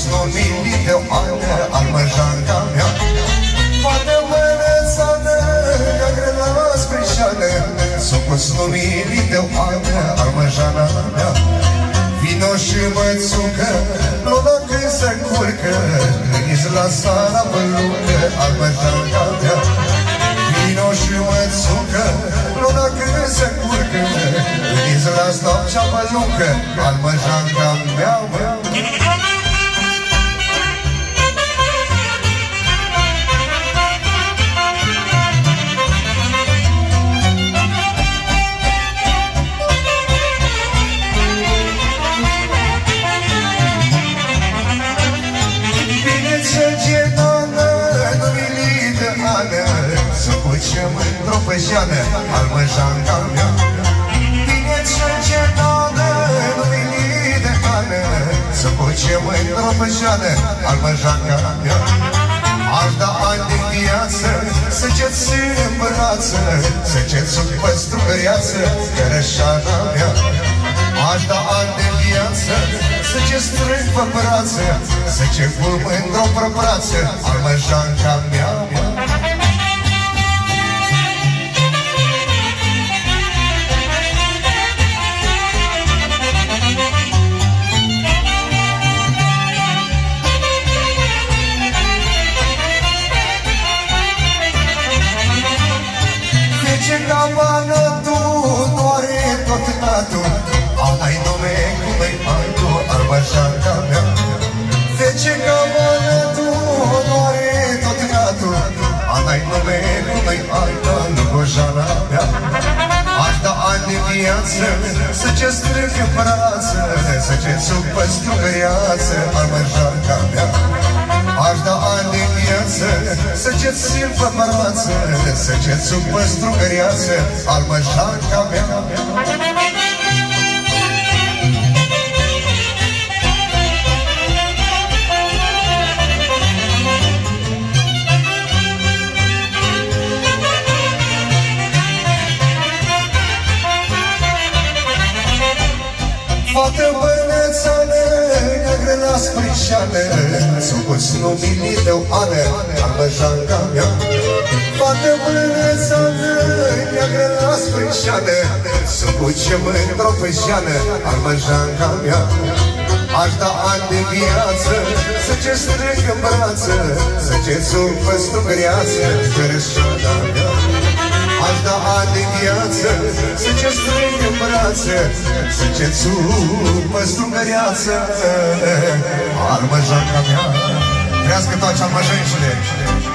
snumili de oană, almăjanca mea. Fată mănățană, neagră la sprișană, s-o snumili de oană, almăjana mea. Vino și mățucă, luna când se curcă, gâniți la sara bălucă, almăjanca mea. Vino și mățucă, luna când se curcă, gâniți la stopcea bălucă, almăjanca mea, mea. Mândr-o pășeană, almăjanca mea. Bine cercenană, numili de ană, să puce mândr-o pășeană, almăjanca mea. Aș da ani de viață, să-ți în brață, să-ți păstru găreață, cărășana mea. Aș da ani de viață, să-ți strâng pe brață, să-ți pun mândr-o brață, almăjanca mea. Ce cabană tu, doare tot natul, au n-ai nume cum ai tu, almăjanca mea. Ce cabană tu, doare tot natul, au n-ai nume cum ai tu, almăjana mea. Aș da ani de viață, să-ți strâng în brață, să-ți supă strugăreață, almăjanca mea. Aș da ani de viață, să-ți țin pe brață, să-ți supă strugăreață, almăjanca mea. Fată bănețană, neagră la sprișană, s-o snumili de oană, almăjanca mea. Fată bănețană, neagră la sprișană, s-o puce mândr-o pășeană, almăjanca mea. Aș da ani de viață, să-ți strâng în brață, să-ți supă strugăreață, cărășana mea. Aș da ani de viață, să-ți strâng în brață, să-ți supă strugăreață, almăjanca mea. Trească toate almăjăncile!